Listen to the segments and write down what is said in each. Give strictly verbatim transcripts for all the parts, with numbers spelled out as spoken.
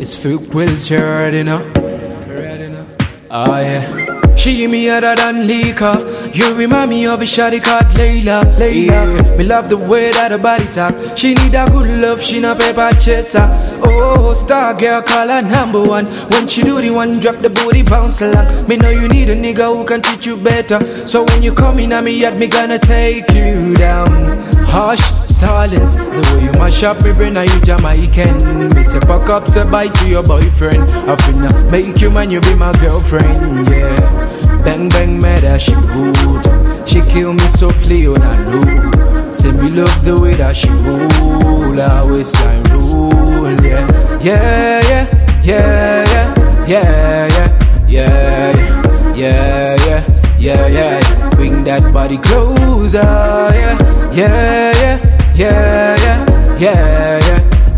It's Fruit Wills, you already know. Already know. Oh yeah. She give me other than liquor. You remind me of a shawty called Layla. Layla. Yeah. Me love the way that her body talk. She need a good love, she not paper chaser. Oh, star girl, call her number one. When she do the one, drop the booty, bounce along. Me know you need a nigga who can treat you better. So when you come in at me yet, me gonna take you down. Hush, silence, the way you mash up me brain, now you Jamaican. Me say fuck up, say bye to your boyfriend. I finna make you man, you be my girlfriend, yeah. Bang bang murder, she good. She kill me softly on a loop. Say me love the way that she roll. Her waistline rule, yeah. Yeah, yeah, yeah, yeah, yeah, yeah, yeah, yeah, yeah, yeah, yeah. Bring that body closer, yeah. Yeah, yeah, yeah, yeah, yeah, yeah,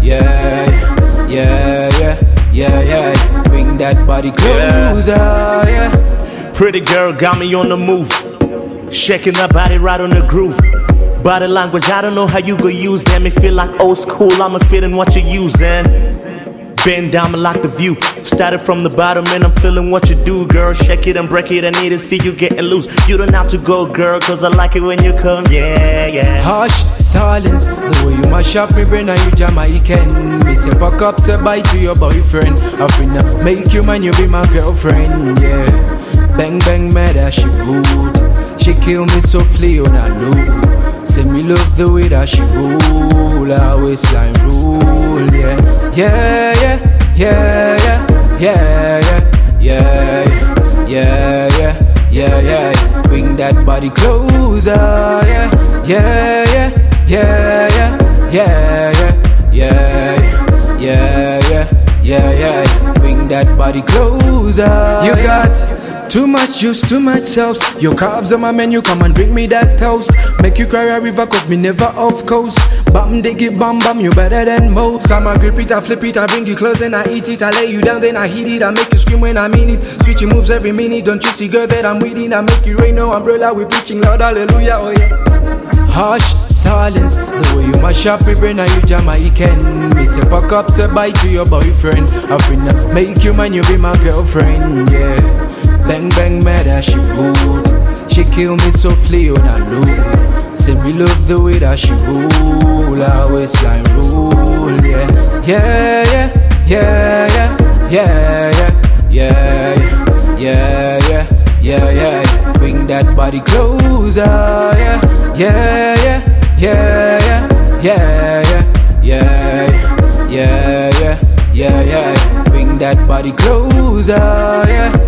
yeah, yeah, yeah, yeah, yeah. Bring that body closer, yeah. Pretty girl got me on the move, shaking that body right on the groove. Body language, I don't know how you go use them. It feel like old school, I'ma fit in what you're using. Bend down and lock the view. Started from the bottom and I'm feeling what you do, girl. Shake it and break it, I need to see you getting loose. You don't have to go, girl, cause I like it when you come, yeah, yeah. Hush, silence, the way you mash up me brain, now you Jamaican. Me say fuck up, say bye to your boyfriend. I finna make you man, you be my girlfriend, yeah. Bang bang murder, she good. She kill me softly on a loop. Say me love the way that she roll. Her waistline rule, yeah. Yeah, yeah, yeah, yeah, yeah, yeah, yeah, yeah, yeah, yeah, yeah. Bring that body closer, yeah. Yeah, yeah, yeah, yeah, yeah, yeah, yeah, yeah, yeah, yeah, yeah. Bring that body closer. You got too much juice, too much sauce. Your carbs on my menu, come and bring me that toast. Make you cry a river, cause me never off coast. Bam, diggy, bam, bam, you better than most. I'ma grip it, I flip it, I bring you close and I eat it. I lay you down, then I hit it, I make you scream when I mean it. Switching moves every minute, don't you see girl that I'm with it? I make you rain, no umbrella, we preaching loud, hallelujah, oh yeah. Hush, silence, the way you mash up me brain, now you Jamaican. Me say fuck up, say bye to your boyfriend. I finna make you man, you be my girlfriend, yeah. Bang bang murder, she good. She kill me softly on a loop. Say me love the way that she roll. Her waistline rule, yeah. Yeah, yeah, yeah, yeah, yeah, yeah, yeah, yeah, yeah, yeah, yeah. Bring that body closer, yeah. Yeah, yeah, yeah, yeah, yeah, yeah, yeah, yeah, yeah, yeah, yeah. Bring that body closer, yeah.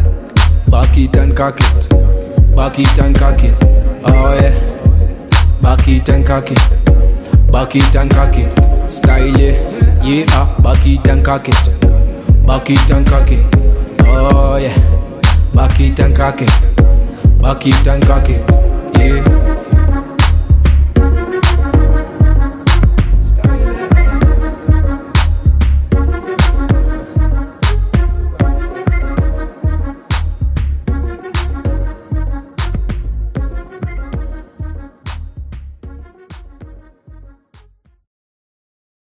Back it and cock it, back it and cock it, oh yeah. Back it and cock it, back it and cock it, style it, yeah. Back it and cock it, back it and cock it, oh yeah. Back it and cock it, back it and cock it, yeah.